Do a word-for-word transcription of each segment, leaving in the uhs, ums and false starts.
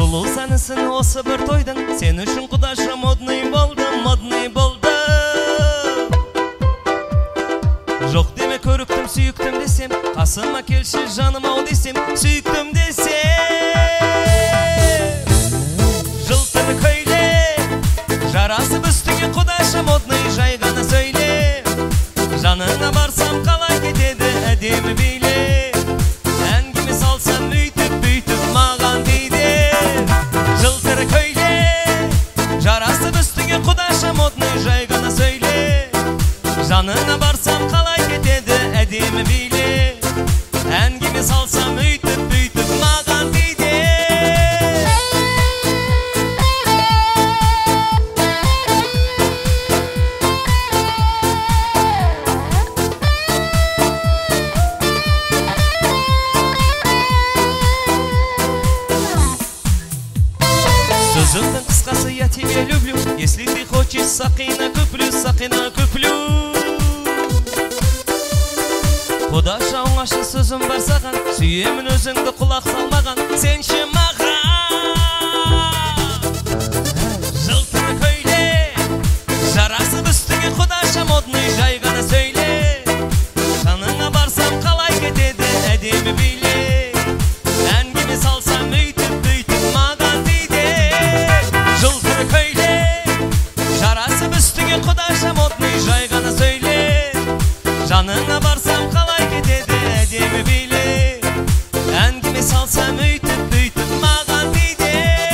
Жылу сәнісін осы бір тойдың, сен үшін құдашы модный болды, модный болды. Жоқ деме көріктім, сүйіктім десем, қасыма келші жаным ау десем, сүйіктім десем. Жылтыр көйлек, жарасып үстіңе құдашы модный, жай ғана сөйле. Жанына барсам қалай кетеді әдемі биле. Әңгіме салсам үйтіп бүйтіп маған дейді. Жылтыр көйлек, жарасып үстіңе құдашы модный, жай ғана сөйле. Жанына барсам қалай кетеді әдемі биле. Әңгіме салсам үйтіп бүйтіп маған дейді. Сөзімнің қысқасы, я тебя люблю. Если ты хочешь, сақина күплю, сақина күплю. Құдашы оңашы сөзім бар саған, сүйемін өзіңді құлақ салмаған, сенші маған. Жылтыр көйлек, жарасып үстіңе құдашы модный, жай ғана сөйле. Жаныңа барсам қалай кетеді әдемі биле. Әңгіме салсам үйтіп бүйтіп маған дейді. Жылтыр көйлек, жарасып үстіңе құдашы модный, жай ғана сөйле. Жаныңа барсам қалай кетеді әдемі биле. Әңгіме салсам үйтіп бүйтіп маған дейді.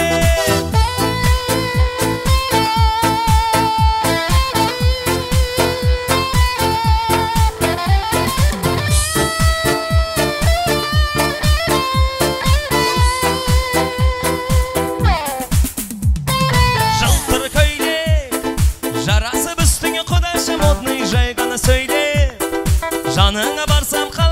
Жылтыр көйлек, жарасып үстіңе құдашы модный, жай ғана сөйле. Жаныңа барсам